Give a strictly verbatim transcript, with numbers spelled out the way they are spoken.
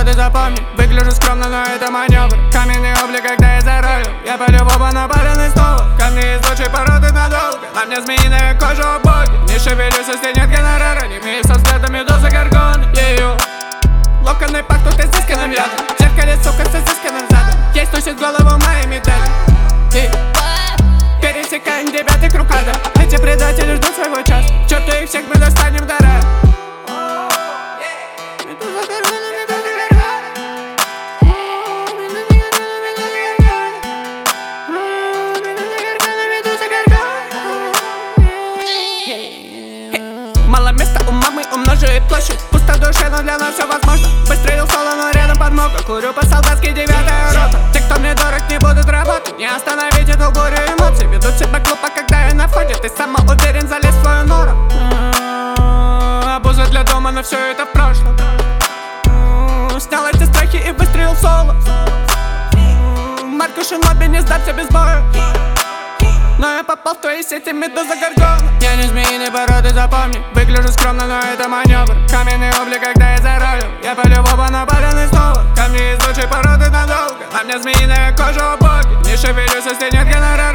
породы запомни. Выгляжу скромно, но это маневр. Каменный облик, когда я за рулем. Я по-любому напаленный снова. Камни из лучшей породы надолго. На мне змеиная кожа, о боги. Не шевелюсь, если нет гонорара. Не имею со взглядом медузы горгоны. Ее локоны пахнут изысканным ядом. В зеркале, сука, с изысканным задом. Ей сносит голову мои медали. И пересекаем девятый круг ада. Эти предатели ждут своего часа. К черту их всех, мы достанем до рая. Мало места у мамы, умножает площадь. Пусто в душе, но для нас все возможно. Выстрелил соло, но рядом подмога. Курю по-солдатски, девятая рота. Те, кто мне дорог, не будут работать. Не остановить эту бурю эмоций. Ведут себя глупо, когда я на входе. Ты самоуверен, залез в свою нору. Обуза для дома, но все это в прошлом. Снял эти страхи и выстрелил в соло. Марко Шиноби не сдаться без боя. Но я попал в твои сети, медуза горгона. Я не змеиной породы, запомни. Выгляжу скромно, но это маневр. Каменный облик, когда я за рулем. Я по-любому напаленный снова. Камни из лучшей породы надолго. На мне змеиная кожа, о боги. Не шевелюсь, если нет гонорара.